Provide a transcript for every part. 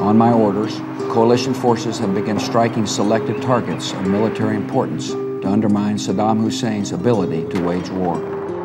On my orders, coalition forces have begun striking selected targets of military importance to undermine Saddam Hussein's ability to wage war.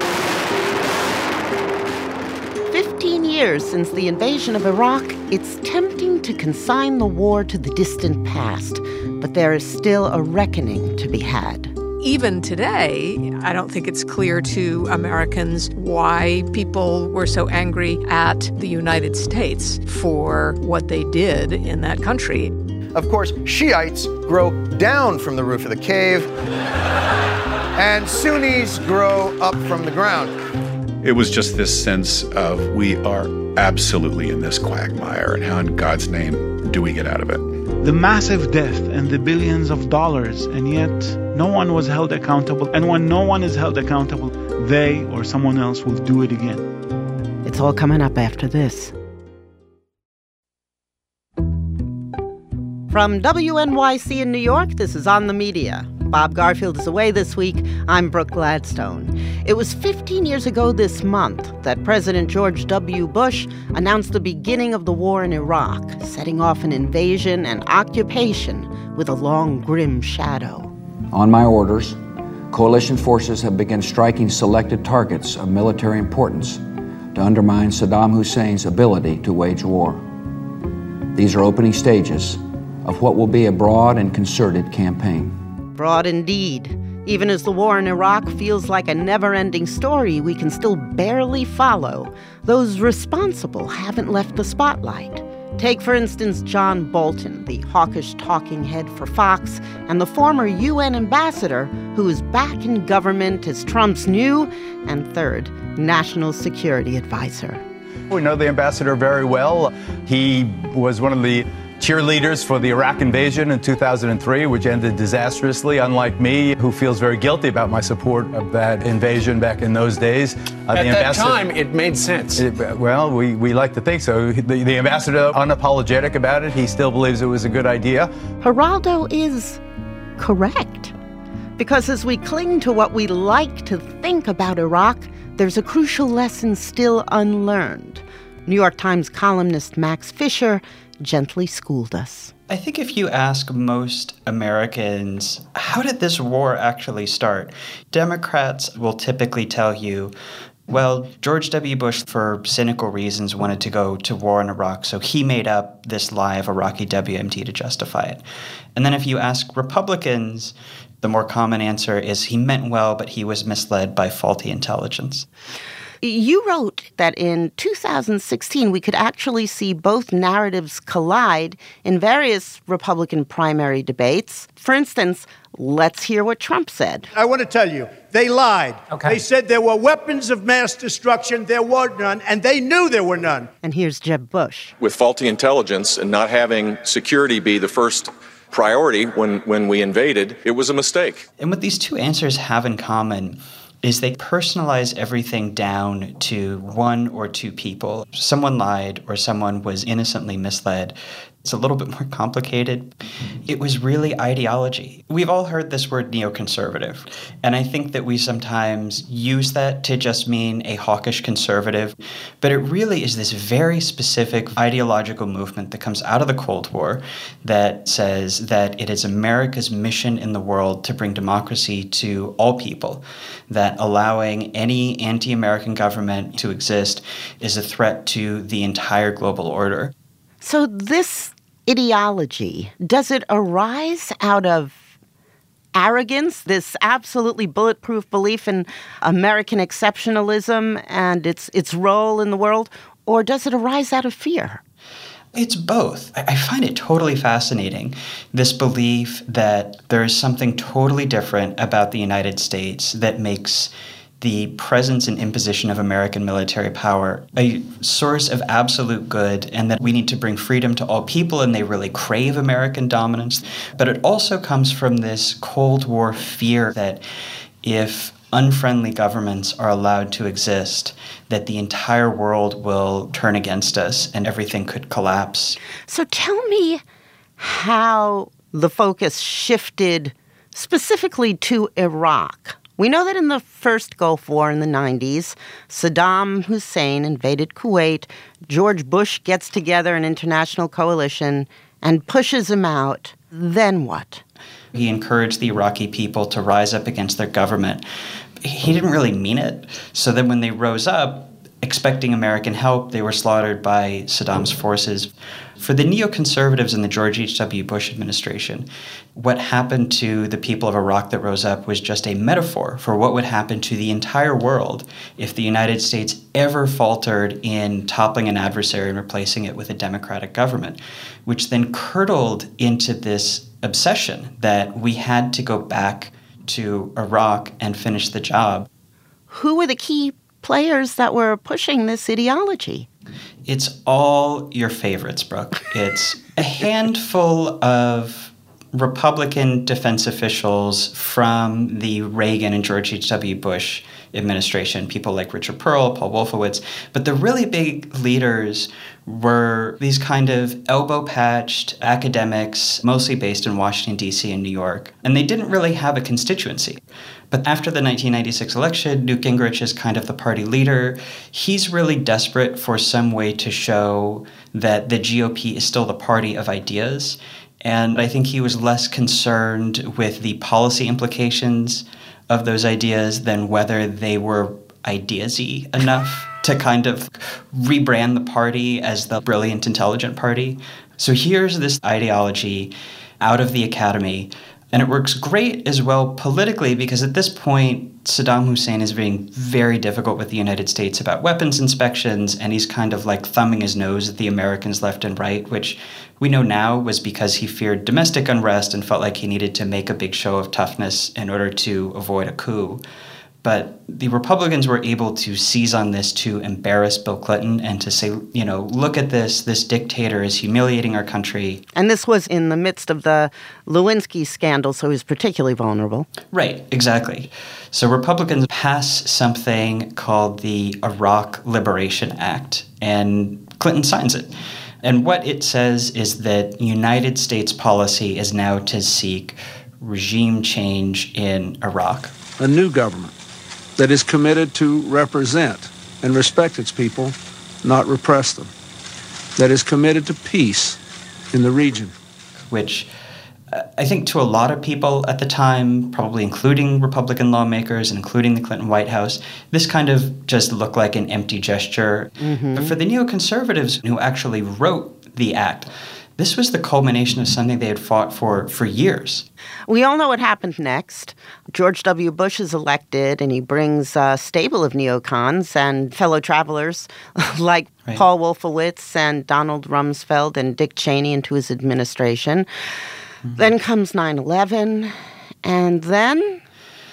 15 years since the invasion of Iraq, it's tempting to consign the war to the distant past, but there is still a reckoning to be had. Even today, I don't think it's clear to Americans why people were so angry at the United States for what they did in that country. Of course, Shiites grow down from the roof of the cave, and Sunnis grow up from the ground. It was just this sense of we are absolutely in this quagmire, and how in God's name do we get out of it? The massive death and the billions of dollars, and yet no one was held accountable. And when no one is held accountable, they or someone else will do it again. It's all coming up after this. From WNYC in New York, this is On the Media. Bob Garfield is away this week. I'm Brooke Gladstone. It was 15 years ago this month that President George W. Bush announced the beginning of the war in Iraq, setting off an invasion and occupation with a long, grim shadow. On my orders, coalition forces have begun striking selected targets of military importance to undermine Saddam Hussein's ability to wage war. These are opening stages of what will be a broad and concerted campaign. Broad indeed. Even as the war in Iraq feels like a never-ending story we can still barely follow, those responsible haven't left the spotlight. Take, for instance, John Bolton, the hawkish talking head for Fox, and the former UN ambassador who is back in government as Trump's new and third national security advisor. We know the ambassador very well. He was one of the cheerleaders for the Iraq invasion in 2003, which ended disastrously, unlike me, who feels very guilty about my support of that invasion back in those days. At that time, it made sense. We like to think so. The ambassador, unapologetic about it, he still believes it was a good idea. Geraldo is correct. Because as we cling to what we like to think about Iraq, there's a crucial lesson still unlearned. New York Times columnist Max Fisher gently schooled us. I think if you ask most Americans, how did this war actually start? Democrats will typically tell you, well, George W. Bush, for cynical reasons, wanted to go to war in Iraq, so he made up this lie of Iraqi WMD to justify it. And then if you ask Republicans, the more common answer is he meant well, but he was misled by faulty intelligence. You wrote that in 2016, we could actually see both narratives collide in various Republican primary debates. For instance, let's hear what Trump said. I want to tell you, they lied. Okay. They said there were weapons of mass destruction. There were none, and they knew there were none. And here's Jeb Bush. With faulty intelligence and not having security be the first priority when we invaded, it was a mistake. And what these two answers have in common is they personalize everything down to one or two people. Someone lied or someone was innocently misled. It's a little bit more complicated. It was really ideology. We've all heard this word neoconservative, and I think that we sometimes use that to just mean a hawkish conservative, but it really is this very specific ideological movement that comes out of the Cold War that says that it is America's mission in the world to bring democracy to all people, that allowing any anti-American government to exist is a threat to the entire global order. So this ideology, does it arise out of arrogance, this absolutely bulletproof belief in American exceptionalism and its role in the world, or does it arise out of fear? It's both. I find it totally fascinating, this belief that there is something totally different about the United States that makes the presence and imposition of American military power a source of absolute good, and that we need to bring freedom to all people, and they really crave American dominance. But it also comes from this Cold War fear that if unfriendly governments are allowed to exist, that the entire world will turn against us and everything could collapse. So tell me how the focus shifted specifically to Iraq We know that in the first Gulf War in the 90s, Saddam Hussein invaded Kuwait. George Bush gets together an international coalition and pushes him out. Then what? He encouraged the Iraqi people to rise up against their government. He didn't really mean it. So then when they rose up, expecting American help, they were slaughtered by Saddam's forces. For the neoconservatives in the George H.W. Bush administration, what happened to the people of Iraq that rose up was just a metaphor for what would happen to the entire world if the United States ever faltered in toppling an adversary and replacing it with a democratic government, which then curdled into this obsession that we had to go back to Iraq and finish the job. Who were the key players that were pushing this ideology? It's all your favorites, Brooke. It's a handful of Republican defense officials from the Reagan and George H.W. Bush administration, people like Richard Pearl, Paul Wolfowitz. But the really big leaders were these kind of elbow-patched academics, mostly based in Washington, D.C. and New York. And they didn't really have a constituency. But after the 1996 election, Newt Gingrich is kind of the party leader. He's really desperate for some way to show that the GOP is still the party of ideas. And I think he was less concerned with the policy implications of those ideas than whether they were ideas-y enough to kind of rebrand the party as the brilliant, intelligent party. So here's this ideology out of the academy. And it works great as well politically because at this point, Saddam Hussein is being very difficult with the United States about weapons inspections, and he's kind of like thumbing his nose at the Americans left and right, which we know now was because he feared domestic unrest and felt like he needed to make a big show of toughness in order to avoid a coup. But the Republicans were able to seize on this to embarrass Bill Clinton and to say, you know, look at this dictator is humiliating our country. And this was in the midst of the Lewinsky scandal, so he was particularly vulnerable. Right, exactly. So Republicans pass something called the Iraq Liberation Act, and Clinton signs it. And what it says is that United States policy is now to seek regime change in Iraq. A new government that is committed to represent and respect its people, not repress them. That is committed to peace in the region. Which I think to a lot of people at the time, probably including Republican lawmakers and including the Clinton White House, this kind of just looked like an empty gesture. Mm-hmm. But for the neoconservatives who actually wrote the act, this was the culmination of something they had fought for years. We all know what happened next. George W. Bush is elected, and he brings a stable of neocons and fellow travelers like right. Paul Wolfowitz and Donald Rumsfeld and Dick Cheney into his administration. Mm-hmm. Then comes 9/11, and then?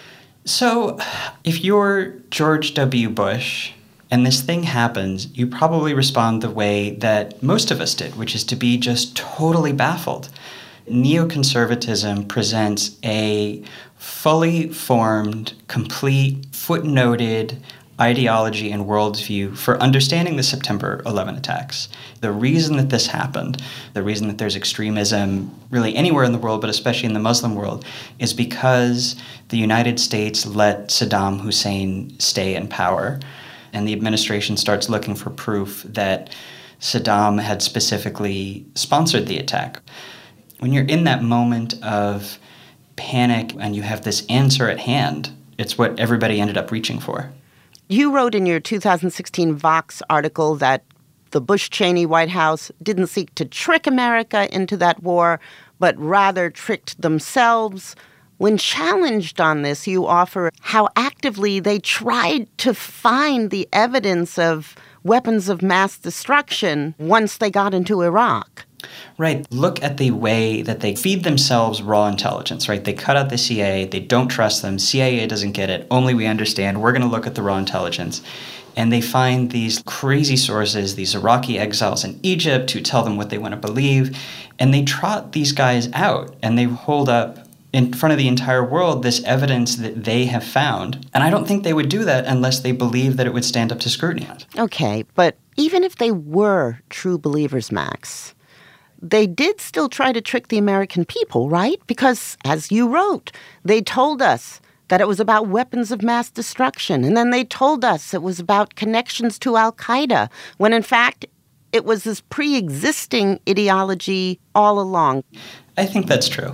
So if you're George W. Bush and this thing happens, you probably respond the way that most of us did, which is to be just totally baffled. Neoconservatism presents a fully formed, complete, footnoted ideology and worldview for understanding the September 11 attacks. The reason that this happened, the reason that there's extremism really anywhere in the world, but especially in the Muslim world, is because the United States let Saddam Hussein stay in power. And the administration starts looking for proof that Saddam had specifically sponsored the attack. When you're in that moment of panic and you have this answer at hand, it's what everybody ended up reaching for. You wrote in your 2016 Vox article that the Bush-Cheney White House didn't seek to trick America into that war, but rather tricked themselves. When challenged on this, you offer how actively they tried to find the evidence of weapons of mass destruction once they got into Iraq. Right. Look at the way that they feed themselves raw intelligence, right? They cut out the CIA. They don't trust them. CIA doesn't get it. Only we understand. We're going to look at the raw intelligence. And they find these crazy sources, these Iraqi exiles in Egypt who tell them what they want to believe. And they trot these guys out and they hold up in front of the entire world this evidence that they have found. And I don't think they would do that unless they believe that it would stand up to scrutiny. Okay, but even if they were true believers, Max, they did still try to trick the American people, right? Because, as you wrote, they told us that it was about weapons of mass destruction. And then they told us it was about connections to al-Qaeda, when in fact it was this pre-existing ideology all along. I think that's true.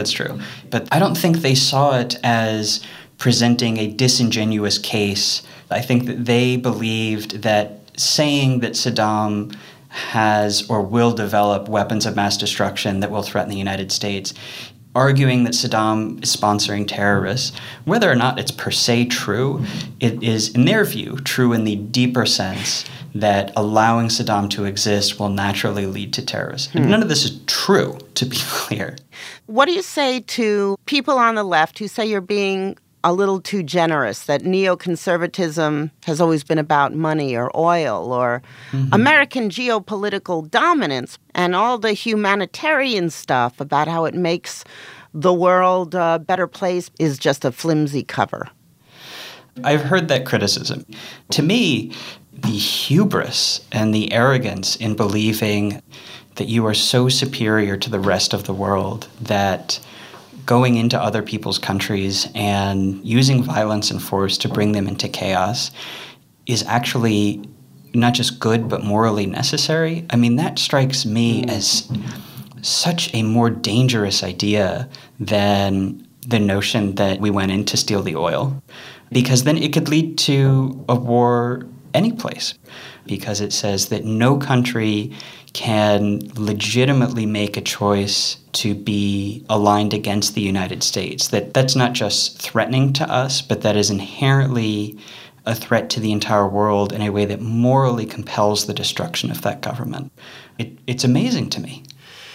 But I don't think they saw it as presenting a disingenuous case. I think that they believed that saying that Saddam has or will develop weapons of mass destruction that will threaten the United States, arguing that Saddam is sponsoring terrorists, whether or not it's per se true, it is, in their view, true in the deeper sense that allowing Saddam to exist will naturally lead to terrorism. And none of this is true, to be clear. What do you say to people on the left who say you're being a little too generous, that neoconservatism has always been about money or oil or American geopolitical dominance, and all the humanitarian stuff about how it makes the world a better place is just a flimsy cover? I've heard that criticism. To me, the hubris and the arrogance in believing that you are so superior to the rest of the world that going into other people's countries and using violence and force to bring them into chaos is actually not just good but morally necessary. I mean, that strikes me as such a more dangerous idea than the notion that we went in to steal the oil, because then it could lead to a war any place, because it says that no country can legitimately make a choice to be aligned against the United States. That's not just threatening to us, but that is inherently a threat to the entire world in a way that morally compels the destruction of that government. It's amazing to me.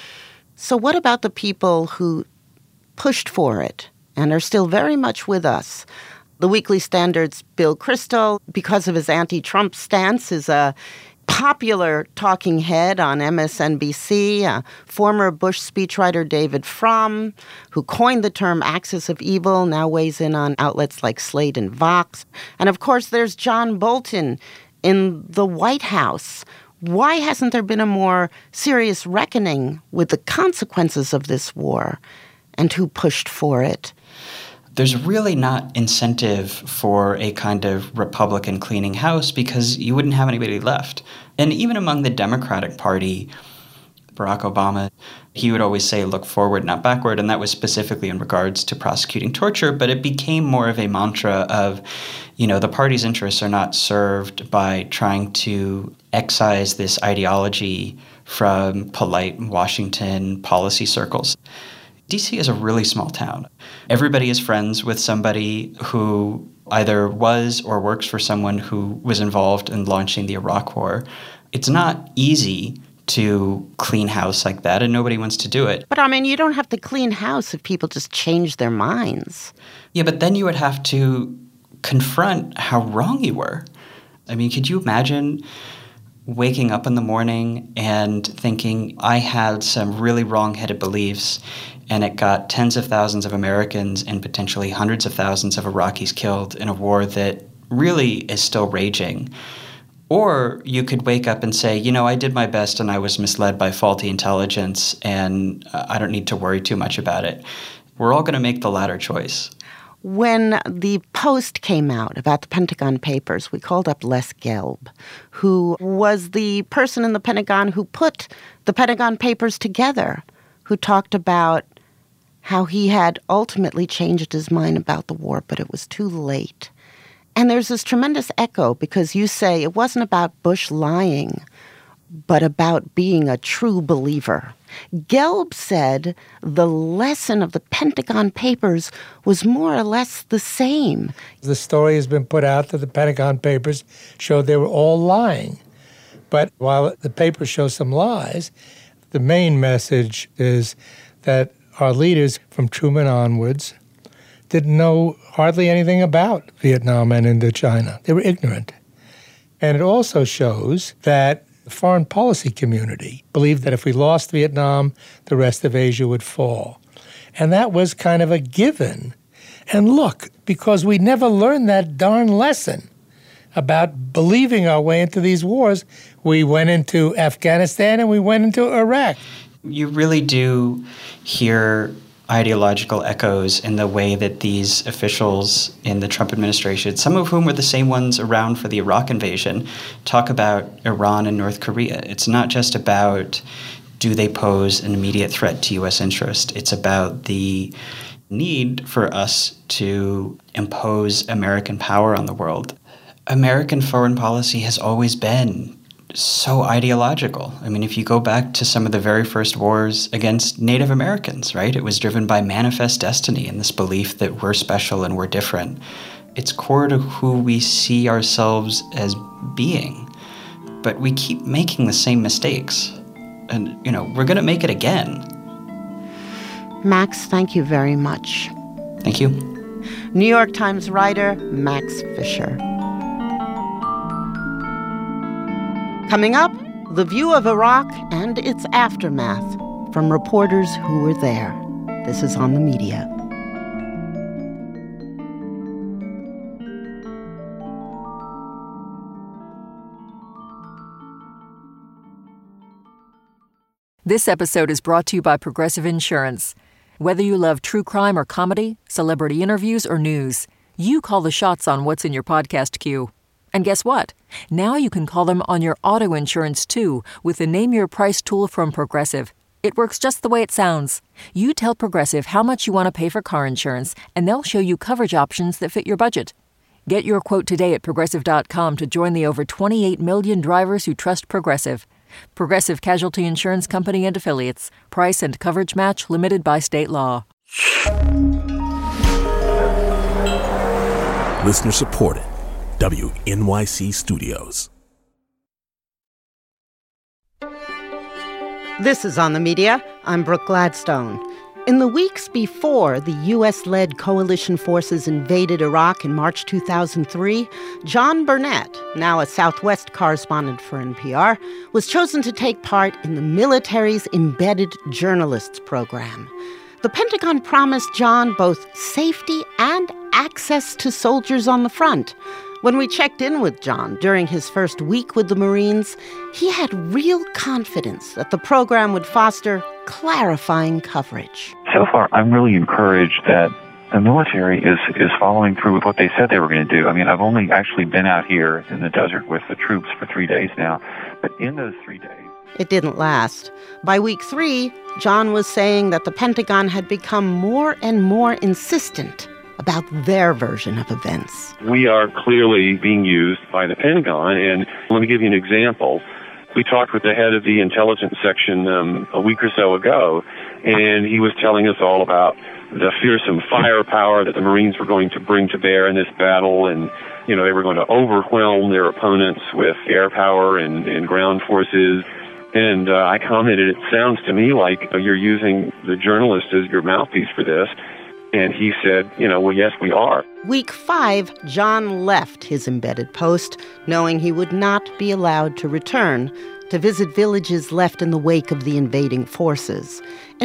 So what about the people who pushed for it and are still very much with us? The Weekly Standard's Bill Kristol, because of his anti-Trump stance, is a popular talking head on MSNBC. Former Bush speechwriter David Frum, who coined the term axis of evil, now weighs in on outlets like Slate and Vox. And of course, there's John Bolton in the White House. Why hasn't there been a more serious reckoning with the consequences of this war and who pushed for it? There's really not incentive for a kind of Republican cleaning house because you wouldn't have anybody left. And even among the Democratic Party, Barack Obama, he would always say, look forward, not backward. And that was specifically in regards to prosecuting torture. But it became more of a mantra of, the party's interests are not served by trying to excise this ideology from polite Washington policy circles. D.C. is a really small town. Everybody is friends with somebody who either was or works for someone who was involved in launching the Iraq War. It's not easy to clean house like that, and nobody wants to do it. But, you don't have to clean house if people just change their minds. Yeah, but then you would have to confront how wrong you were. Could you imagine waking up in the morning and thinking, I had some really wrong-headed beliefs, and it got tens of thousands of Americans and potentially hundreds of thousands of Iraqis killed in a war that really is still raging? Or you could wake up and say, I did my best and I was misled by faulty intelligence and I don't need to worry too much about it. We're all going to make the latter choice. When the Post came out about the Pentagon Papers, we called up Les Gelb, who was the person in the Pentagon who put the Pentagon Papers together, who talked about how he had ultimately changed his mind about the war, but it was too late. And there's this tremendous echo because you say it wasn't about Bush lying, but about being a true believer. Gelb said the lesson of the Pentagon Papers was more or less the same. The story has been put out that the Pentagon Papers showed they were all lying. But while the papers show some lies, the main message is that our leaders from Truman onwards didn't know hardly anything about Vietnam and Indochina. They were ignorant. And it also shows that the foreign policy community believed that if we lost Vietnam, the rest of Asia would fall. And that was kind of a given. And look, because we never learned that darn lesson about believing our way into these wars, we went into Afghanistan and we went into Iraq. You really do hear ideological echoes in the way that these officials in the Trump administration, some of whom were the same ones around for the Iraq invasion, talk about Iran and North Korea. It's not just about, do they pose an immediate threat to U.S. interest? It's about the need for us to impose American power on the world. American foreign policy has always been so ideological. I mean, if you go back to some of the very first wars against Native Americans, right? It was driven by manifest destiny and this belief that we're special and we're different. It's core to who we see ourselves as being. But we keep making the same mistakes. And, we're going to make it again. Max, thank you very much. Thank you. New York Times writer Max Fisher. Coming up, the view of Iraq and its aftermath from reporters who were there. This is On the Media. This episode is brought to you by Progressive Insurance. Whether you love true crime or comedy, celebrity interviews or news, you call the shots on what's in your podcast queue. And guess what? Now you can call them on your auto insurance, too, with the Name Your Price tool from Progressive. It works just the way it sounds. You tell Progressive how much you want to pay for car insurance, and they'll show you coverage options that fit your budget. Get your quote today at Progressive.com to join the over 28 million drivers who trust Progressive. Progressive Casualty Insurance Company and Affiliates. Price and coverage match limited by state law. Listener supported. WNYC Studios. This is On the Media. I'm Brooke Gladstone. In the weeks before the U.S.-led coalition forces invaded Iraq in March 2003, John Burnett, now a Southwest correspondent for NPR, was chosen to take part in the military's Embedded Journalists program. The Pentagon promised John both safety and access to soldiers on the front. When we checked in with John during his first week with the Marines, he had real confidence that the program would foster clarifying coverage. So far, I'm really encouraged that the military is following through with what they said they were going to do. I mean, I've only actually been out here in the desert with the troops for 3 days now, but in those 3 days... It didn't last. By week 3, John was saying that the Pentagon had become more and more insistent about their version of events. We are clearly being used by the Pentagon, and let me give you an example. We talked with the head of the intelligence section a week or so ago, and he was telling us all about the fearsome firepower that the Marines were going to bring to bear in this battle, and they were going to overwhelm their opponents with air power and ground forces. And I commented, it sounds to me like you're using the journalist as your mouthpiece for this. And he said, well, yes, we are. Week 5, John left his embedded post, knowing he would not be allowed to return to visit villages left in the wake of the invading forces.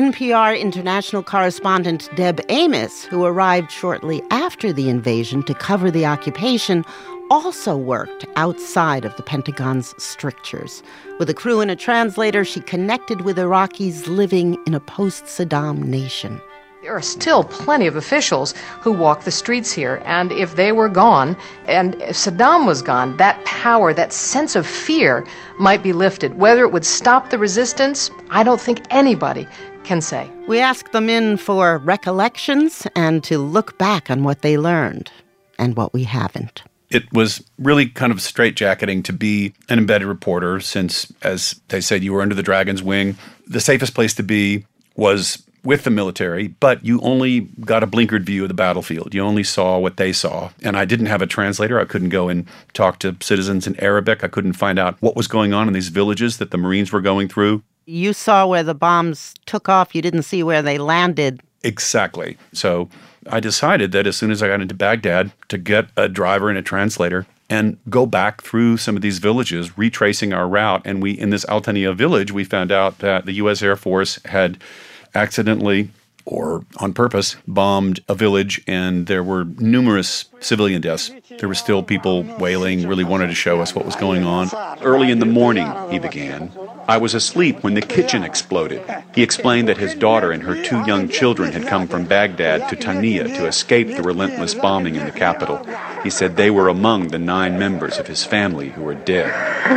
NPR international correspondent Deb Amos, who arrived shortly after the invasion to cover the occupation, also worked outside of the Pentagon's strictures. With a crew and a translator, she connected with Iraqis living in a post-Saddam nation. There are still plenty of officials who walk the streets here, and if they were gone, and if Saddam was gone, that power, that sense of fear might be lifted. Whether it would stop the resistance, I don't think anybody can say. We asked them in for recollections and to look back on what they learned and what we haven't. It was really kind of straitjacketing to be an embedded reporter since, as they said, you were under the dragon's wing. The safest place to be was with the military, but you only got a blinkered view of the battlefield. You only saw what they saw. And I didn't have a translator. I couldn't go and talk to citizens in Arabic. I couldn't find out what was going on in these villages that the Marines were going through. You saw where the bombs took off. You didn't see where they landed. Exactly. So I decided that as soon as I got into Baghdad to get a driver and a translator and go back through some of these villages, retracing our route. And in this Al Tania village, we found out that the U.S. Air Force had accidentally or on purpose, bombed a village, and there were numerous civilian deaths. There were still people wailing, really wanted to show us what was going on. Early in the morning, he began, I was asleep when the kitchen exploded. He explained that his daughter and her 2 young children had come from Baghdad to Tania to escape the relentless bombing in the capital. He said they were among the 9 members of his family who were dead.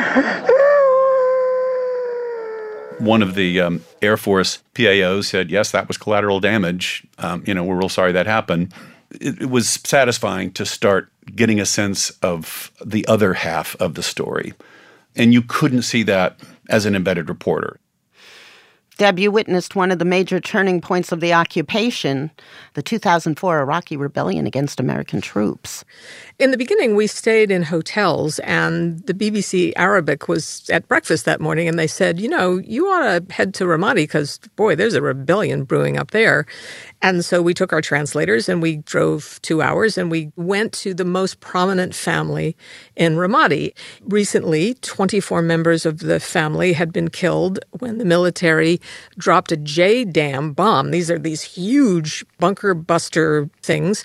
One of the Air Force PAOs said, yes, that was collateral damage. We're real sorry that happened. It was satisfying to start getting a sense of the other half of the story. And you couldn't see that as an embedded reporter. Deb, you witnessed one of the major turning points of the occupation, the 2004 Iraqi rebellion against American troops. In the beginning, we stayed in hotels, and the BBC Arabic was at breakfast that morning, and they said, you ought to head to Ramadi because, boy, there's a rebellion brewing up there. And so we took our translators, and we drove 2 hours, and we went to the most prominent family in Ramadi. Recently, 24 members of the family had been killed when the military dropped a JDAM bomb. These are these huge bunker buster things,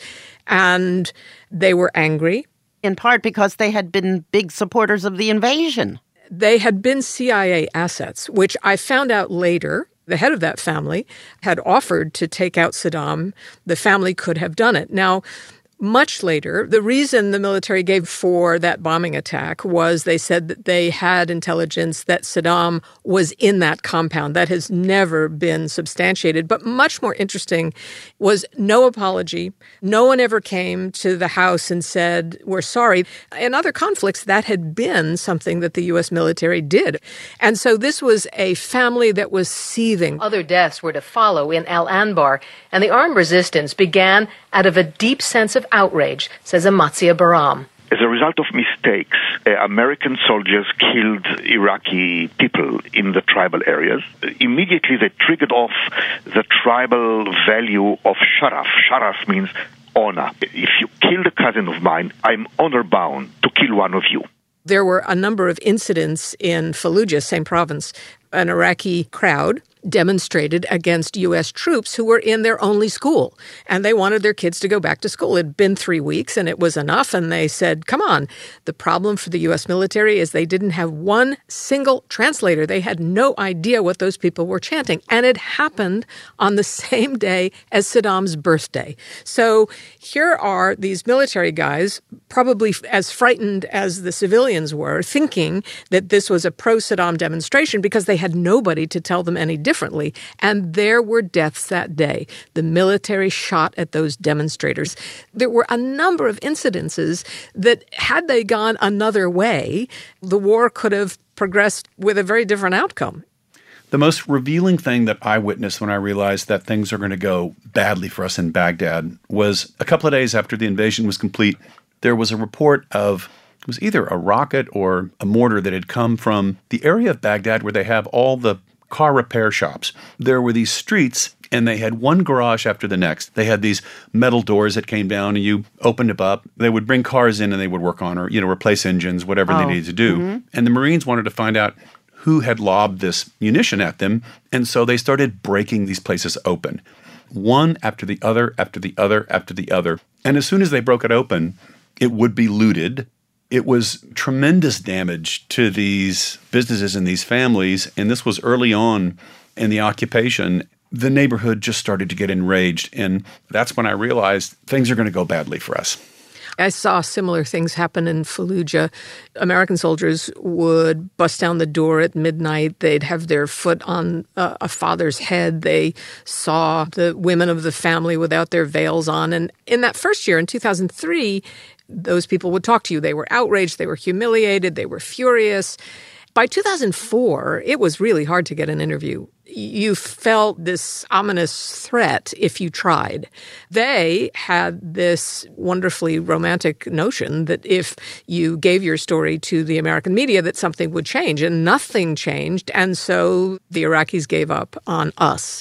and they were angry. In part because they had been big supporters of the invasion. They had been CIA assets, which I found out later. The head of that family had offered to take out Saddam. The family could have done it. Now, much later, the reason the military gave for that bombing attack was they said that they had intelligence that Saddam was in that compound. That has never been substantiated. But much more interesting was no apology. No one ever came to the house and said, we're sorry. In other conflicts, that had been something that the U.S. military did. And so this was a family that was seething. Other deaths were to follow in Al Anbar, and the armed resistance began out of a deep sense of outrage, says Amatzia Baram. As a result of mistakes, American soldiers killed Iraqi people in the tribal areas. Immediately they triggered off the tribal value of sharaf. Sharaf means honor. If you killed a cousin of mine, I'm honor-bound to kill one of you. There were a number of incidents in Fallujah, same province. An Iraqi crowd demonstrated against U.S. troops who were in their only school, and they wanted their kids to go back to school. It had been 3 weeks, and it was enough, and they said, come on. The problem for the U.S. military is they didn't have one single translator. They had no idea what those people were chanting, and it happened on the same day as Saddam's birthday. So here are these military guys, probably as frightened as the civilians were, thinking that this was a pro-Saddam demonstration because they had nobody to tell them any differently. And there were deaths that day. The military shot at those demonstrators. There were a number of incidences that, had they gone another way, the war could have progressed with a very different outcome. The most revealing thing that I witnessed when I realized that things are going to go badly for us in Baghdad was a couple of days after the invasion was complete, there was a report of it was either a rocket or a mortar that had come from the area of Baghdad where they have all the car repair shops. There were these streets, and they had one garage after the next. They had these metal doors that came down, and you opened them up. They would bring cars in, and they would work on or, replace engines, whatever they needed to do. Mm-hmm. And the Marines wanted to find out who had lobbed this munition at them, and so they started breaking these places open. One after the other, after the other, after the other. And as soon as they broke it open, it would be looted. It was tremendous damage to these businesses and these families, and this was early on in the occupation. The neighborhood just started to get enraged, and that's when I realized things are going to go badly for us. I saw similar things happen in Fallujah. American soldiers would bust down the door at midnight. They'd have their foot on a father's head. They saw the women of the family without their veils on. And in that first year, in 2003, those people would talk to you. They were outraged. They were humiliated. They were furious. By 2004, it was really hard to get an interview. You felt this ominous threat if you tried. They had this wonderfully romantic notion that if you gave your story to the American media, that something would change, and nothing changed. And so the Iraqis gave up on us.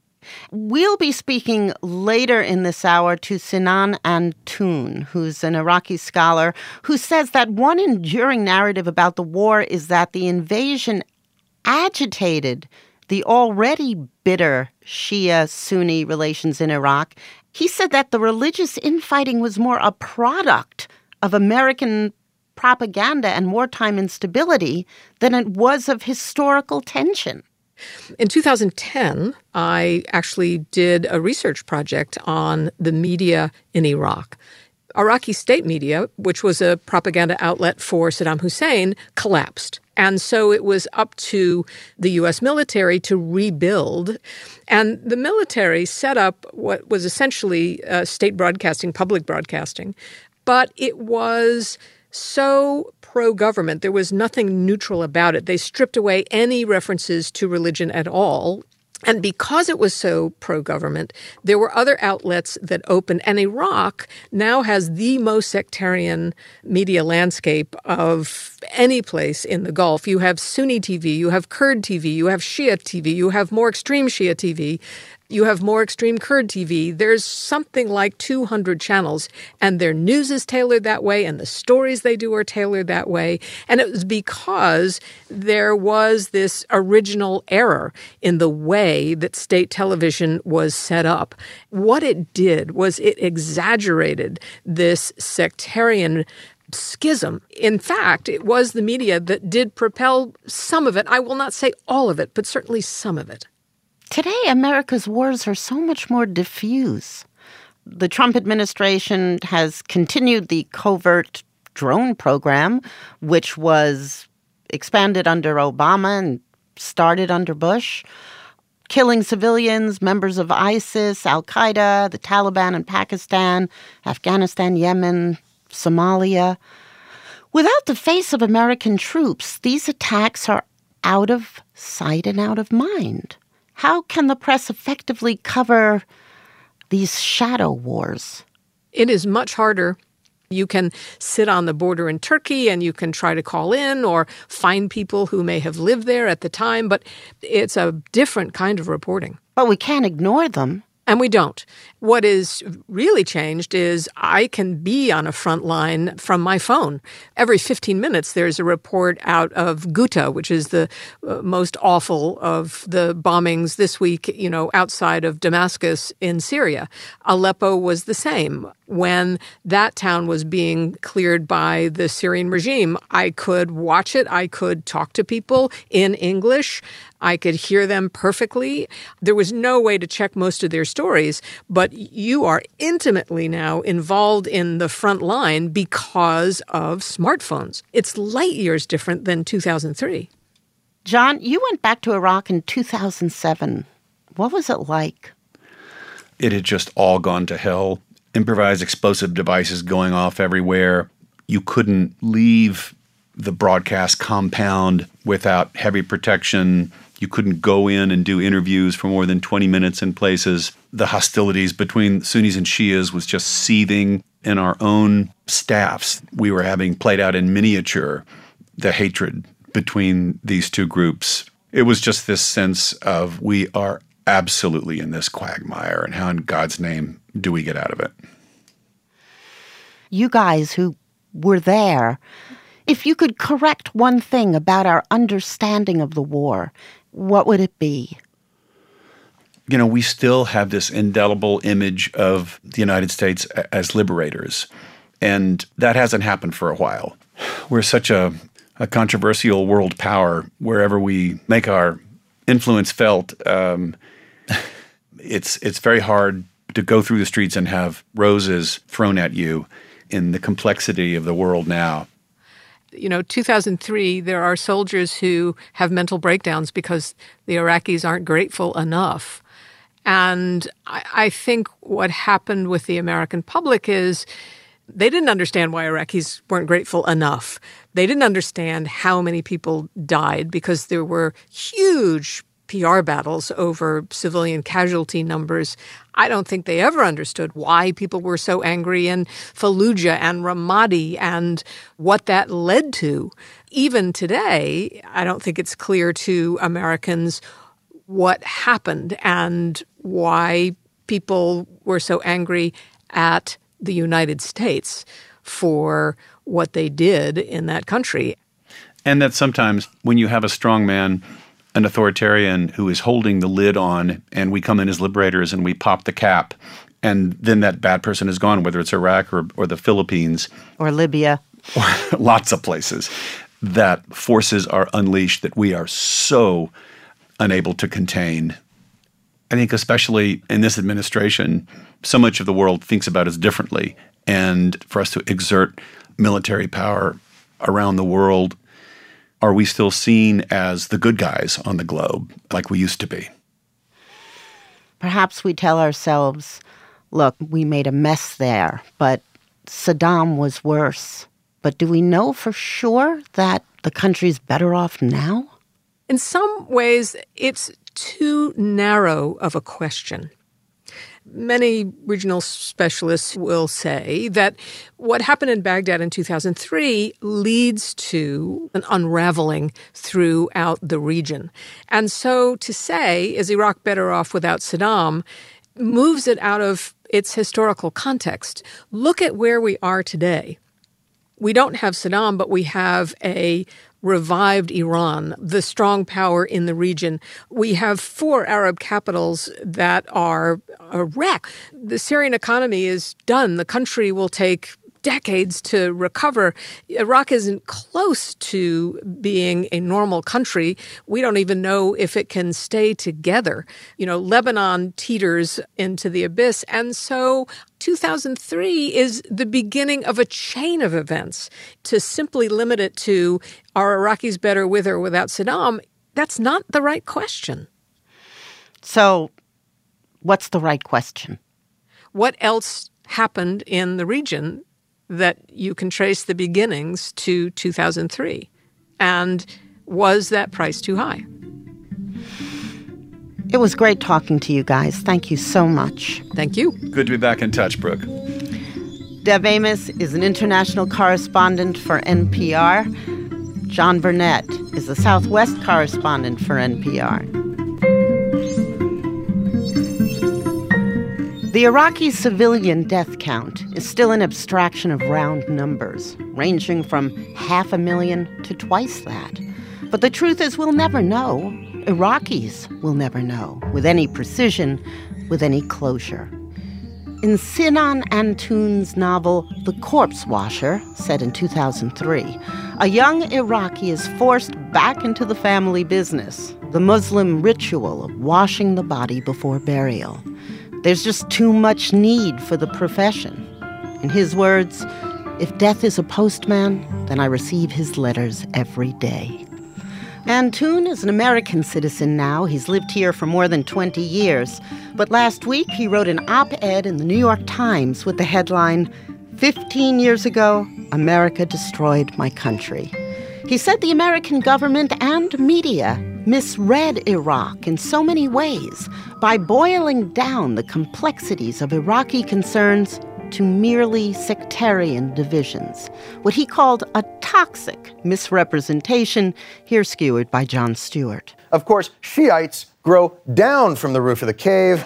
We'll be speaking later in this hour to Sinan Antoon, who's an Iraqi scholar, who says that one enduring narrative about the war is that the invasion agitated the already bitter Shia-Sunni relations in Iraq, he said that the religious infighting was more a product of American propaganda and wartime instability than it was of historical tension. In 2010, I actually did a research project on the media in Iraq. Iraqi state media, which was a propaganda outlet for Saddam Hussein, collapsed. And so it was up to the U.S. military to rebuild. And the military set up what was essentially state broadcasting, public broadcasting. But it was so pro-government. There was nothing neutral about it. They stripped away any references to religion at all. And because it was so pro-government, there were other outlets that opened. And Iraq now has the most sectarian media landscape of any place in the Gulf. You have Sunni TV, you have Kurd TV, you have Shia TV, you have more extreme Shia TV, you have more extreme Kurd TV. There's something like 200 channels, and their news is tailored that way, and the stories they do are tailored that way. And it was because there was this original error in the way that state television was set up. What it did was it exaggerated this sectarian schism. In fact, it was the media that did propel some of it. I will not say all of it, but certainly some of it. Today, America's wars are so much more diffuse. The Trump administration has continued the covert drone program, which was expanded under Obama and started under Bush, killing civilians, members of ISIS, Al-Qaeda, the Taliban in Pakistan, Afghanistan, Yemen, Somalia. Without the face of American troops, these attacks are out of sight and out of mind. How can the press effectively cover these shadow wars? It is much harder. You can sit on the border in Turkey and you can try to call in or find people who may have lived there at the time, but it's a different kind of reporting. But we can't ignore them. And we don't. What is really changed is I can be on a front line from my phone. Every 15 minutes, there's a report out of Ghouta, which is the most awful of the bombings this week, outside of Damascus in Syria. Aleppo was the same. When that town was being cleared by the Syrian regime, I could watch it. I could talk to people in English. I could hear them perfectly. There was no way to check most of their stories, but you are intimately now involved in the front line because of smartphones. It's light years different than 2003. John, you went back to Iraq in 2007. What was it like? It had just all gone to hell. Improvised explosive devices going off everywhere. You couldn't leave the broadcast compound without heavy protection. You couldn't go in and do interviews for more than 20 minutes in places. The hostilities between Sunnis and Shias was just seething in our own staffs. We were having played out in miniature the hatred between these two groups. It was just this sense of we are absolutely in this quagmire, and how in God's name do we get out of it? You guys who were there, if you could correct one thing about our understanding of the war, what would it be? We still have this indelible image of the United States as liberators, and that hasn't happened for a while. We're such a controversial world power wherever we make our influence felt. It's very hard to go through the streets and have roses thrown at you in the complexity of the world now. 2003, there are soldiers who have mental breakdowns because the Iraqis aren't grateful enough. And I think what happened with the American public is they didn't understand why Iraqis weren't grateful enough. They didn't understand how many people died because there were huge PR battles over civilian casualty numbers. I don't think they ever understood why people were so angry in Fallujah and Ramadi and what that led to. Even today, I don't think it's clear to Americans what happened and why people were so angry at the United States for what they did in that country. And that sometimes when you have a strong man an authoritarian who is holding the lid on, and we come in as liberators and we pop the cap, and then that bad person is gone, whether it's Iraq or the Philippines. Or Libya. Lots of places. That forces are unleashed that we are so unable to contain. I think especially in this administration, so much of the world thinks about us differently. And for us to exert military power around the world, are we still seen as the good guys on the globe like we used to be? Perhaps we tell ourselves, look, we made a mess there, but Saddam was worse. But do we know for sure that the country's better off now? In some ways, it's too narrow of a question. Many regional specialists will say that what happened in Baghdad in 2003 leads to an unraveling throughout the region. And so to say, is Iraq better off without Saddam, moves it out of its historical context. Look at where we are today. We don't have Saddam, but we have a revived Iran, the strong power in the region. We have 4 Arab capitals that are a wreck. The Syrian economy is done. The country will take decades to recover. Iraq isn't close to being a normal country. We don't even know if it can stay together. Lebanon teeters into the abyss. And so 2003 is the beginning of a chain of events. To simply limit it to, are Iraqis better with or without Saddam? That's not the right question. So what's the right question? What else happened in the region that you can trace the beginnings to 2003? And was that price too high? It was great talking to you guys. Thank you so much. Thank you. Good to be back in touch, Brooke. Deb Amos is an international correspondent for NPR. John Burnett is a Southwest correspondent for NPR. The Iraqi civilian death count is still an abstraction of round numbers, ranging from 500,000 to twice that. But the truth is we'll never know. Iraqis will never know with any precision, with any closure. In Sinan Antoun's novel The Corpse Washer, set in 2003, a young Iraqi is forced back into the family business, the Muslim ritual of washing the body before burial. There's just too much need for the profession. In his words, if death is a postman, then I receive his letters every day. Antoun is an American citizen now. He's lived here for more than 20 years. But last week, he wrote an op-ed in the New York Times with the headline, 15 years ago, America destroyed my country. He said the American government and media misread Iraq in so many ways by boiling down the complexities of Iraqi concerns to merely sectarian divisions, what he called a toxic misrepresentation, here skewered by Jon Stewart. Of course, Shiites grow down from the roof of the cave,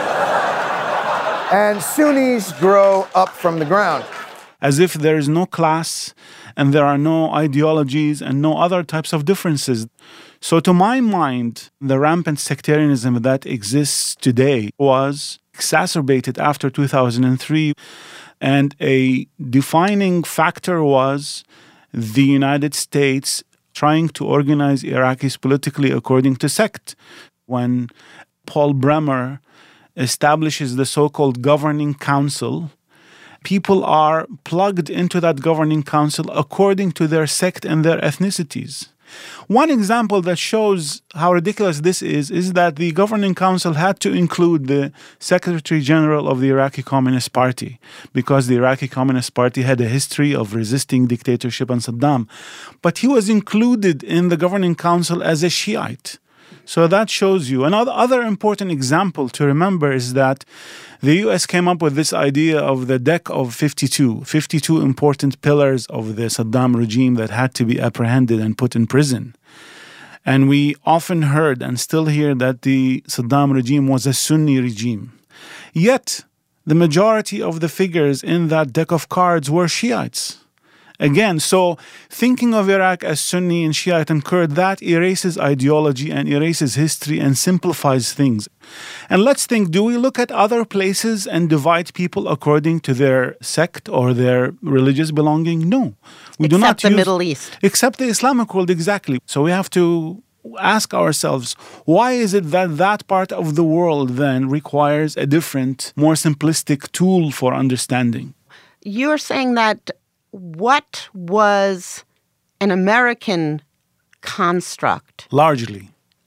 and Sunnis grow up from the ground. As if there is no class and there are no ideologies and no other types of differences. So to my mind, the rampant sectarianism that exists today was exacerbated after 2003. And a defining factor was the United States trying to organize Iraqis politically according to sect. When Paul Bremer establishes the so-called governing council, people are plugged into that governing council according to their sect and their ethnicities. One example that shows how ridiculous this is that the governing council had to include the Secretary General of the Iraqi Communist Party because the Iraqi Communist Party had a history of resisting dictatorship and Saddam. But he was included in the governing council as a Shiite. So that shows you. Another other important example to remember is that the U.S. came up with this idea of the deck of 52 important pillars of the Saddam regime that had to be apprehended and put in prison. And we often heard and still hear that the Saddam regime was a Sunni regime. Yet, the majority of the figures in that deck of cards were Shiites. Again, so thinking of Iraq as Sunni and Shiite and Kurd, that erases ideology and erases history and simplifies things. And let's think, do we look at other places and divide people according to their sect or their religious belonging? No. We do not Except the Middle East. Except the Islamic world, exactly. So we have to ask ourselves, why is it that that part of the world then requires a different, more simplistic tool for understanding? You're saying that what was an American construct, largely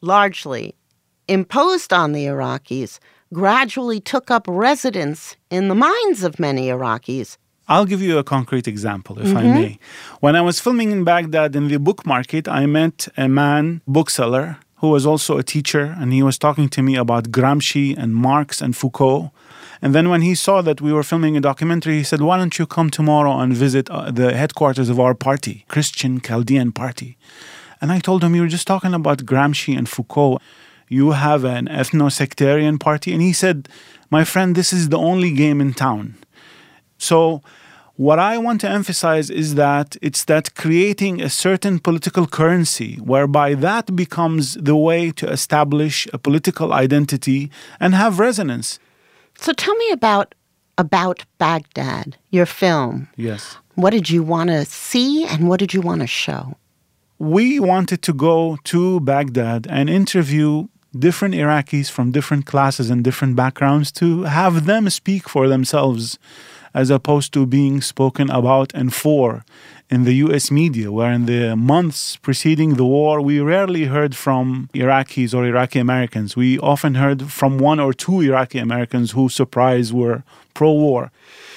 imposed on the Iraqis, gradually took up residence in the minds of many Iraqis. I'll give you a concrete example, if I may. When I was filming in Baghdad in the book market, I met a man, bookseller, who was also a teacher, and he was talking to me about Gramsci and Marx and Foucault. And then when he saw that we were filming a documentary, he said, why don't you come tomorrow and visit the headquarters of our party, Christian Chaldean Party? And I told him, you were just talking about Gramsci and Foucault. You have an ethno-sectarian party? And he said, my friend, this is the only game in town. So what I want to emphasize is that it's that creating a certain political currency whereby that becomes the way to establish a political identity and have resonance. So tell me about Baghdad, your film. Yes. What did you want to see and what did you want to show? We wanted to go to Baghdad and interview different Iraqis from different classes and different backgrounds to have them speak for themselves, as opposed to being spoken about and for in the U.S. media, where in the months preceding the war, we rarely heard from Iraqis or Iraqi Americans. We often heard from one or two Iraqi Americans who, surprise, were pro-war.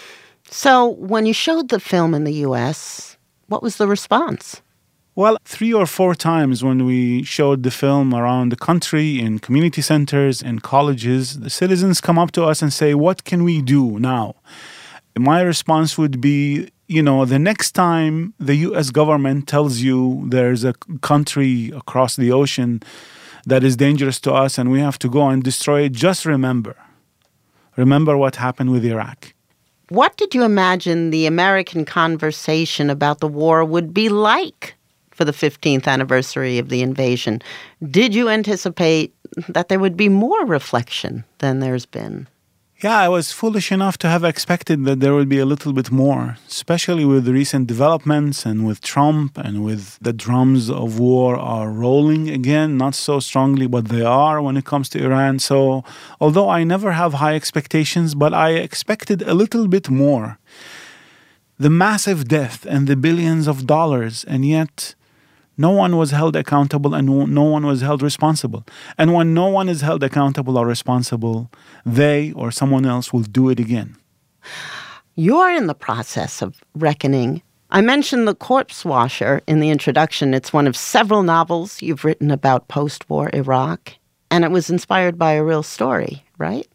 So when you showed the film in the U.S., what was the response? Well, 3 or 4 times when we showed the film around the country, in community centers, in colleges, the citizens come up to us and say, what can we do now? My response would be, the next time the U.S. government tells you there's a country across the ocean that is dangerous to us and we have to go and destroy it, just remember what happened with Iraq. What did you imagine the American conversation about the war would be like for the 15th anniversary of the invasion? Did you anticipate that there would be more reflection than there's been? Yeah, I was foolish enough to have expected that there would be a little bit more, especially with the recent developments and with Trump and with the drums of war are rolling again, not so strongly, but they are when it comes to Iran. So although I never have high expectations, but I expected a little bit more. The massive death and the billions of dollars, and yet no one was held accountable and no one was held responsible. And when no one is held accountable or responsible, they or someone else will do it again. You're in the process of reckoning. I mentioned The Corpse Washer in the introduction. It's one of several novels you've written about post-war Iraq, and it was inspired by a real story, right?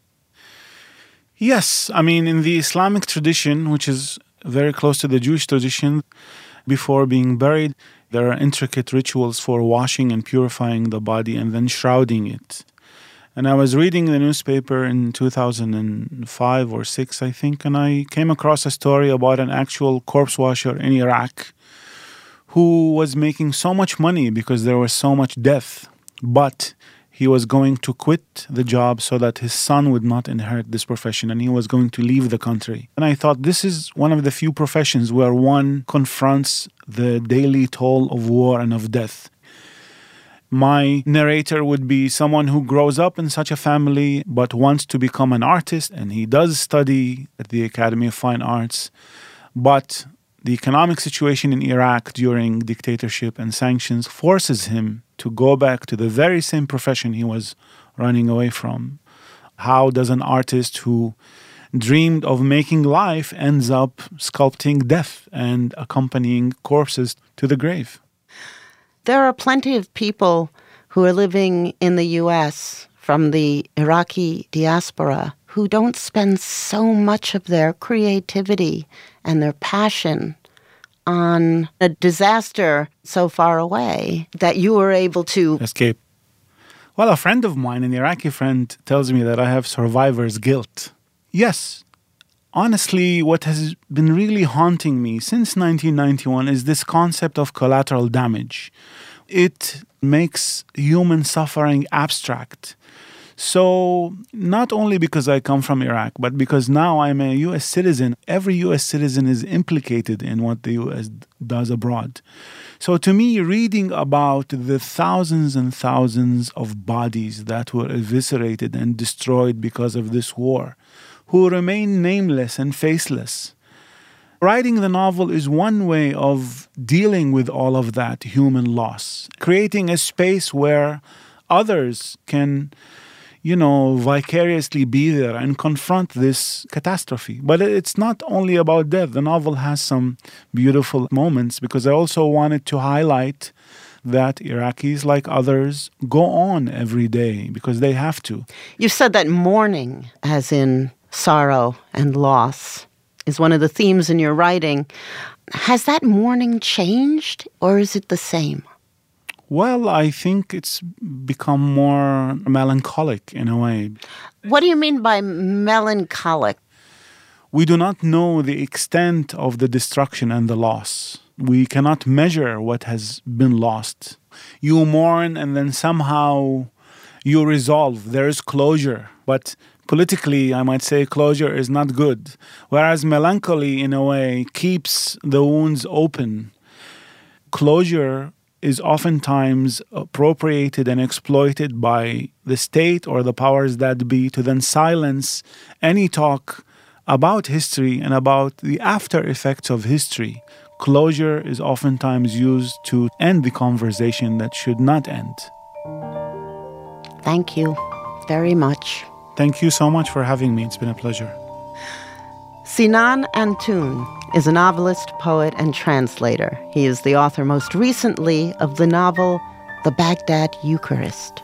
Yes. I mean, in the Islamic tradition, which is very close to the Jewish tradition, before being buried, there are intricate rituals for washing and purifying the body and then shrouding it. And I was reading the newspaper in 2005 or 6, I think, and I came across a story about an actual corpse washer in Iraq who was making so much money because there was so much death, but he was going to quit the job so that his son would not inherit this profession, and he was going to leave the country. And I thought, this is one of the few professions where one confronts the daily toll of war and of death. My narrator would be someone who grows up in such a family but wants to become an artist, and he does study at the Academy of Fine Arts. But the economic situation in Iraq during dictatorship and sanctions forces him to go back to the very same profession he was running away from. How does an artist who dreamed of making life ends up sculpting death and accompanying corpses to the grave? There are plenty of people who are living in the U.S. from the Iraqi diaspora who don't spend so much of their creativity and their passion on a disaster so far away that you were able to escape. Well, a friend of mine, an Iraqi friend, tells me that I have survivor's guilt. Yes, honestly, what has been really haunting me since 1991 is this concept of collateral damage. It makes human suffering abstract. So not only because I come from Iraq, but because now I'm a U.S. citizen, every U.S. citizen is implicated in what the U.S. does abroad. So to me, reading about the thousands and thousands of bodies that were eviscerated and destroyed because of this war, who remain nameless and faceless, writing the novel is one way of dealing with all of that human loss, creating a space where others can vicariously be there and confront this catastrophe. But it's not only about death. The novel has some beautiful moments because I also wanted to highlight that Iraqis, like others, go on every day because they have to. You said that mourning, as in sorrow and loss, is one of the themes in your writing. Has that mourning changed, or is it the same? Well, I think it's become more melancholic in a way. What do you mean by melancholic? We do not know the extent of the destruction and the loss. We cannot measure what has been lost. You mourn and then somehow you resolve. There is closure. But politically, I might say closure is not good. Whereas melancholy, in a way, keeps the wounds open. Closure is oftentimes appropriated and exploited by the state or the powers that be to then silence any talk about history and about the after effects of history. Closure is oftentimes used to end the conversation that should not end. Thank you very much. Thank you so much for having me. It's been a pleasure. Sinan Antoon is a novelist, poet, and translator. He is the author most recently of the novel The Baghdad Eucharist.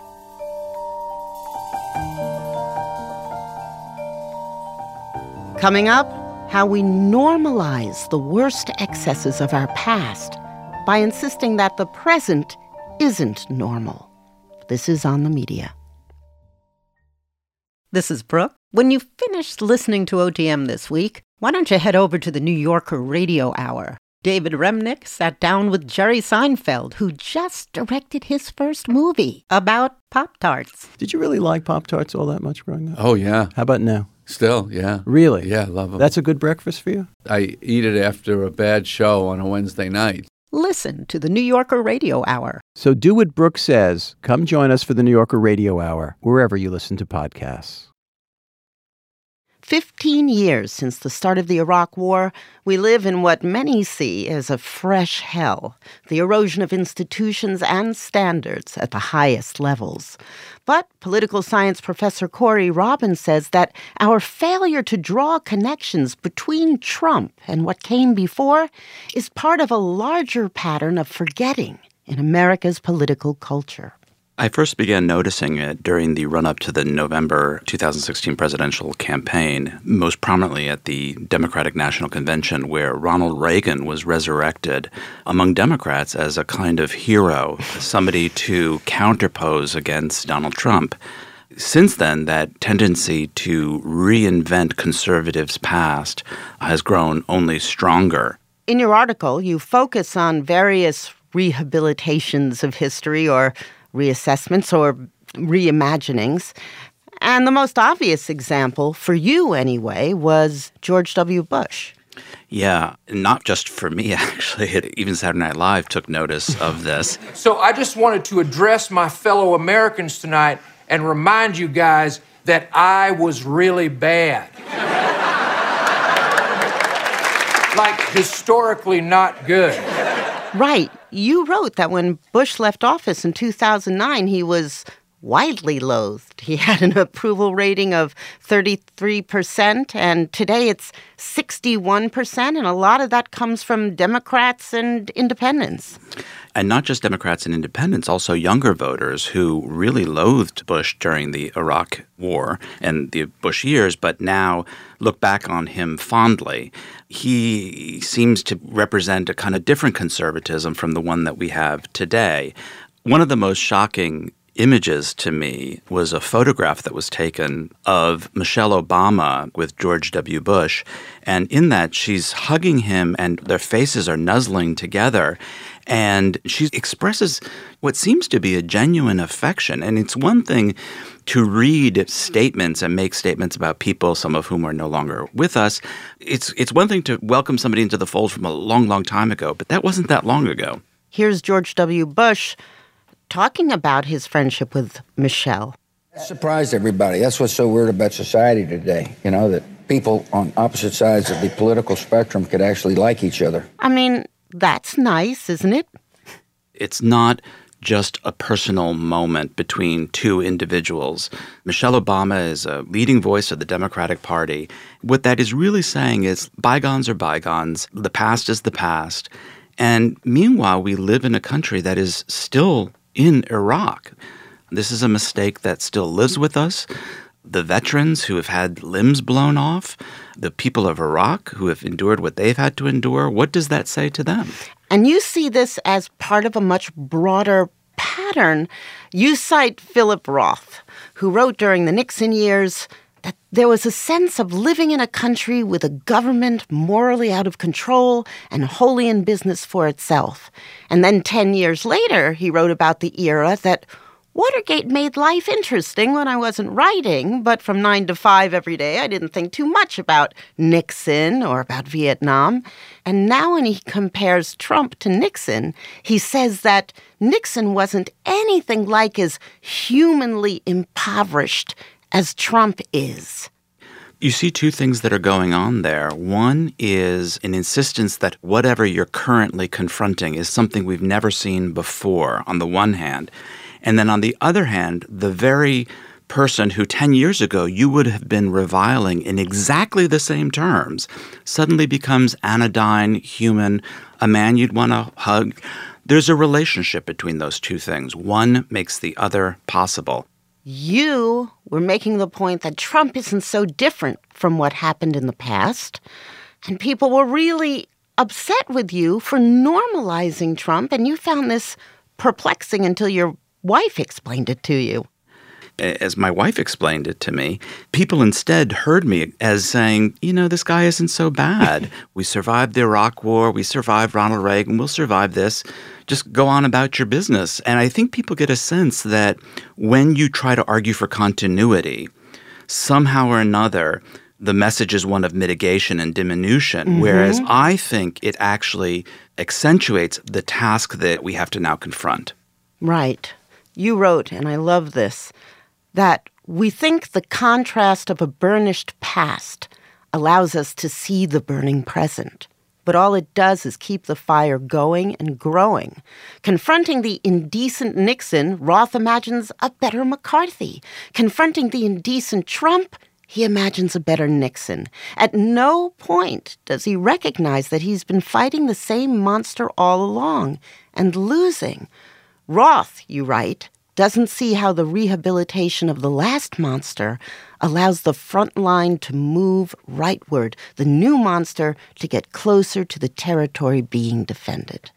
Coming up, how we normalize the worst excesses of our past by insisting that the present isn't normal. This is On the Media. This is Brooke. When you finished listening to OTM this week, why don't you head over to the New Yorker Radio Hour? David Remnick sat down with Jerry Seinfeld, who just directed his first movie about Pop-Tarts. Did you really like Pop-Tarts all that much growing up? Oh, yeah. How about now? Still, yeah. Really? Yeah, I love them. That's a good breakfast for you? I eat it after a bad show on a Wednesday night. Listen to the New Yorker Radio Hour. So do what Brooke says. Come join us for the New Yorker Radio Hour, wherever you listen to podcasts. 15 years since the start of the Iraq War, we live in what many see as a fresh hell, the erosion of institutions and standards at the highest levels. But political science professor Corey Robbins says that our failure to draw connections between Trump and what came before is part of a larger pattern of forgetting in America's political culture. I first began noticing it during the run-up to the November 2016 presidential campaign, most prominently at the Democratic National Convention, where Ronald Reagan was resurrected among Democrats as a kind of hero, somebody to counterpose against Donald Trump. Since then, that tendency to reinvent conservatives' past has grown only stronger. In your article, you focus on various rehabilitations of history or reassessments or reimaginings. And the most obvious example, for you anyway, was George W. Bush. Yeah, not just for me, actually. Even Saturday Night Live took notice of this. So I just wanted to address my fellow Americans tonight and remind you guys that I was really bad. Like, historically not good. Right. You wrote that when Bush left office in 2009, he was widely loathed. He had an approval rating of 33%, and today it's 61%, and a lot of that comes from Democrats and independents. And not just Democrats and independents, also younger voters who really loathed Bush during the Iraq War and the Bush years, but now look back on him fondly. He seems to represent a kind of different conservatism from the one that we have today. One of the most shocking images to me was a photograph that was taken of Michelle Obama with George W. Bush. And in that, she's hugging him and their faces are nuzzling together. And she expresses what seems to be a genuine affection. And it's one thing to read statements and make statements about people, some of whom are no longer with us. It's one thing to welcome somebody into the fold from a long, long time ago, but that wasn't that long ago. Here's George W. Bush talking about his friendship with Michelle. That surprised everybody. That's what's so weird about society today, that people on opposite sides of the political spectrum could actually like each other. I mean, that's nice, isn't it? It's not just a personal moment between two individuals. Michelle Obama is a leading voice of the Democratic Party. What that is really saying is bygones are bygones. The past is the past. And meanwhile, we live in a country that is still in Iraq. This is a mistake that still lives with us. The veterans who have had limbs blown off, the people of Iraq who have endured what they've had to endure, what does that say to them? And you see this as part of a much broader pattern. You cite Philip Roth, who wrote during the Nixon years that there was a sense of living in a country with a government morally out of control and wholly in business for itself. And then 10 years later, he wrote about the era that Watergate made life interesting when I wasn't writing, but from 9 to 5 every day, I didn't think too much about Nixon or about Vietnam. And now when he compares Trump to Nixon, he says that Nixon wasn't anything like as humanly impoverished as Trump is. You see two things that are going on there. One is an insistence that whatever you're currently confronting is something we've never seen before, on the one hand. And then on the other hand, the very person who 10 years ago you would have been reviling in exactly the same terms suddenly becomes anodyne, human, a man you'd want to hug. There's a relationship between those two things. One makes the other possible. You were making the point that Trump isn't so different from what happened in the past. And people were really upset with you for normalizing Trump. And you found this perplexing until your wife explained it to you. As my wife explained it to me, people instead heard me as saying, this guy isn't so bad. We survived the Iraq War. We survived Ronald Reagan. We'll survive this. Just go on about your business. And I think people get a sense that when you try to argue for continuity, somehow or another, the message is one of mitigation and diminution, whereas I think it actually accentuates the task that we have to now confront. Right. You wrote, and I love this, that we think the contrast of a burnished past allows us to see the burning present. But all it does is keep the fire going and growing. Confronting the indecent Nixon, Roth imagines a better McCarthy. Confronting the indecent Trump, he imagines a better Nixon. At no point does he recognize that he's been fighting the same monster all along and losing. Roth, you write, doesn't see how the rehabilitation of the last monster allows the front line to move rightward, the new monster to get closer to the territory being defended.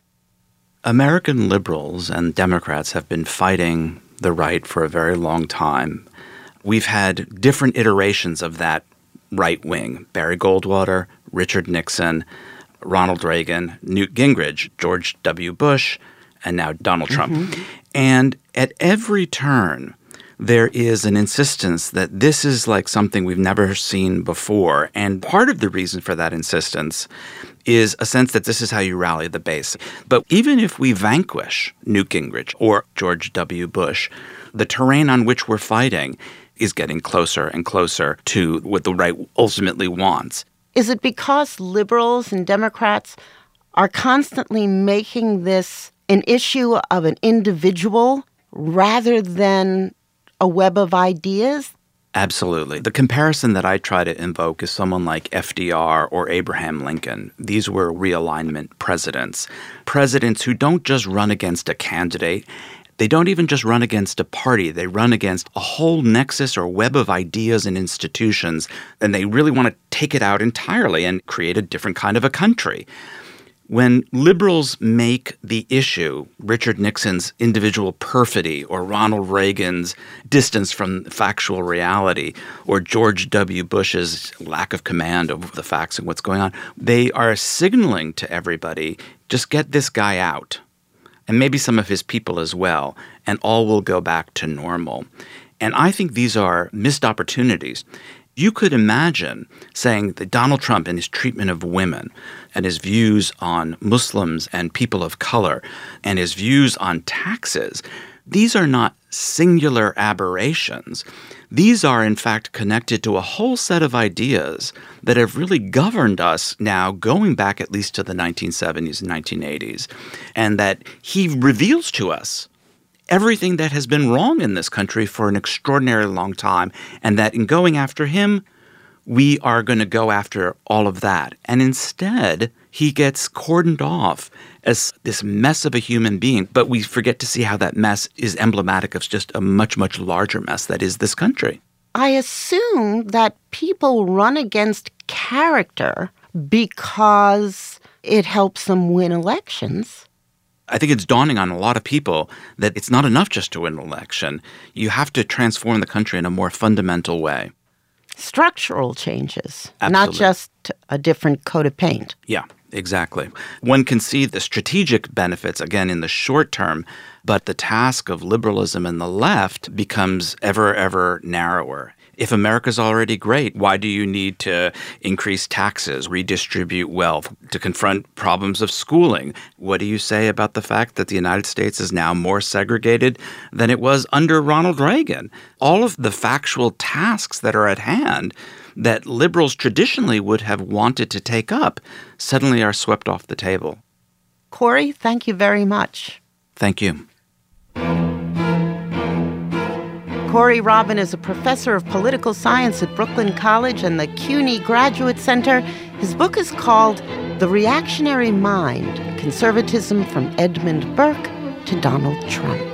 American liberals and Democrats have been fighting the right for a very long time. We've had different iterations of that right wing. Barry Goldwater, Richard Nixon, Ronald Reagan, Newt Gingrich, George W. Bush, and now Donald Trump. And at every turn, there is an insistence that this is like something we've never seen before. And part of the reason for that insistence is a sense that this is how you rally the base. But even if we vanquish Newt Gingrich or George W. Bush, the terrain on which we're fighting is getting closer and closer to what the right ultimately wants. Is it because liberals and Democrats are constantly making this an issue of an individual rather than a web of ideas? Absolutely. The comparison that I try to invoke is someone like FDR or Abraham Lincoln. These were realignment presidents. Presidents who don't just run against a candidate. They don't even just run against a party. They run against a whole nexus or web of ideas and institutions, and they really want to take it out entirely and create a different kind of a country. When liberals make the issue Richard Nixon's individual perfidy or Ronald Reagan's distance from factual reality or George W. Bush's lack of command over the facts and what's going on, they are signaling to everybody, just get this guy out, and maybe some of his people as well, and all will go back to normal. And I think these are missed opportunities. You could imagine saying that Donald Trump and his treatment of women and his views on Muslims and people of color and his views on taxes, these are not singular aberrations. These are, in fact, connected to a whole set of ideas that have really governed us now going back at least to the 1970s and 1980s, and that he reveals to us everything that has been wrong in this country for an extraordinarily long time, and that in going after him, we are going to go after all of that. And instead, he gets cordoned off as this mess of a human being, but we forget to see how that mess is emblematic of just a much, much larger mess that is this country. I assume that people run against character because it helps them win elections. I think it's dawning on a lot of people that it's not enough just to win an election. You have to transform the country in a more fundamental way. Structural changes, Absolutely. Not just a different coat of paint. Yeah, exactly. One can see the strategic benefits, again, in the short term, but the task of liberalism and the left becomes ever narrower. If America's already great, why do you need to increase taxes, redistribute wealth, to confront problems of schooling? What do you say about the fact that the United States is now more segregated than it was under Ronald Reagan? All of the factual tasks that are at hand that liberals traditionally would have wanted to take up suddenly are swept off the table. Corey, thank you very much. Thank you. Corey Robin is a professor of political science at Brooklyn College and the CUNY Graduate Center. His book is called The Reactionary Mind, Conservatism from Edmund Burke to Donald Trump.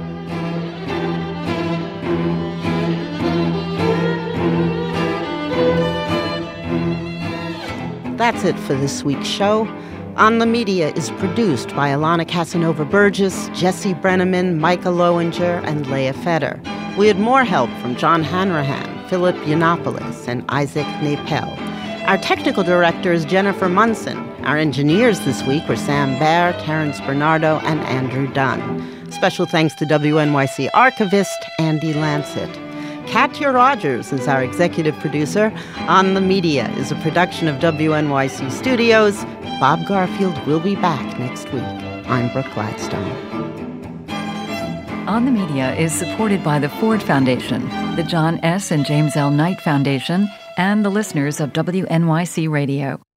That's it for this week's show. On the Media is produced by Alana Casanova-Burgess, Jesse Brenneman, Micah Lowinger, and Leah Feder. We had more help from John Hanrahan, Philip Yiannopoulos, and Isaac Napel. Our technical director is Jennifer Munson. Our engineers this week were Sam Baer, Terrence Bernardo, and Andrew Dunn. Special thanks to WNYC archivist Andy Lancet. Katya Rogers is our executive producer. On the Media is a production of WNYC Studios. Bob Garfield will be back next week. I'm Brooke Gladstone. On the Media is supported by the Ford Foundation, the John S. and James L. Knight Foundation, and the listeners of WNYC Radio.